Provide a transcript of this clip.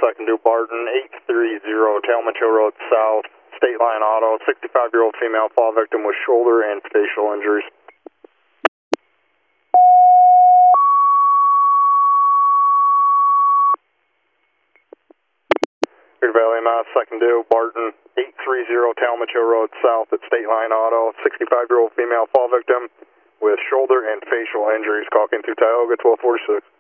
second to Barton, 830 Talmadge Hill Road South, State Line Auto, 65-year-old female fall victim with shoulder and facial injuries. Clear Valley, Mass, second to Barton, 830 Talmadge Hill Road South at State Line Auto, 65-year-old female fall victim with shoulder and facial injuries. Call came through Tioga, 1246.